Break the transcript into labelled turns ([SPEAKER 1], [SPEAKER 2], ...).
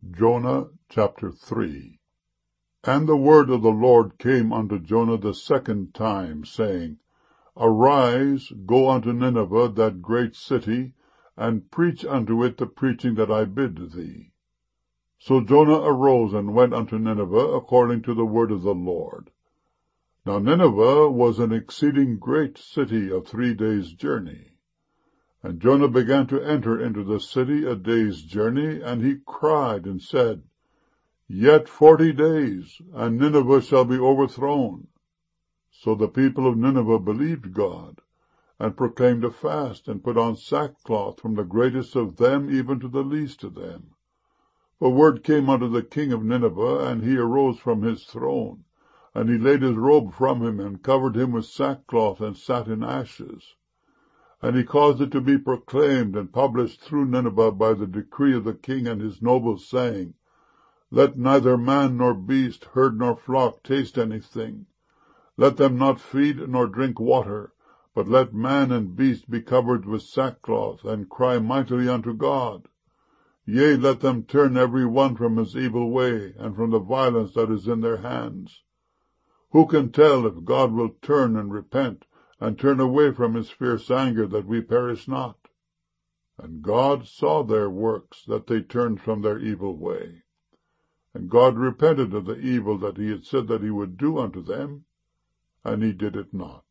[SPEAKER 1] Jonah chapter 3. And the word of the Lord came unto Jonah the second time, saying, Arise, go unto Nineveh, that great city, and preach unto it the preaching that I bid thee. So Jonah arose and went unto Nineveh, according to the word of the Lord. Now Nineveh was an exceeding great city of 3 days' journey. And Jonah began to enter into the city a day's journey, and he cried and said, Yet 40 days, and Nineveh shall be overthrown. So the people of Nineveh believed God, and proclaimed a fast, and put on sackcloth, from the greatest of them even to the least of them. For word came unto the king of Nineveh, and he arose from his throne, and he laid his robe from him, and covered him with sackcloth, and sat in ashes. And he caused it to be proclaimed and published through Nineveh by the decree of the king and his nobles, saying, Let neither man nor beast, herd nor flock taste anything. Let them not feed nor drink water, but let man and beast be covered with sackcloth, and cry mightily unto God. Yea, let them turn every one from his evil way, and from the violence that is in their hands. Who can tell if God will turn and repent, and turn away from his fierce anger, that we perish not? And God saw their works, that they turned from their evil way. And God repented of the evil that he had said that he would do unto them, and he did it not.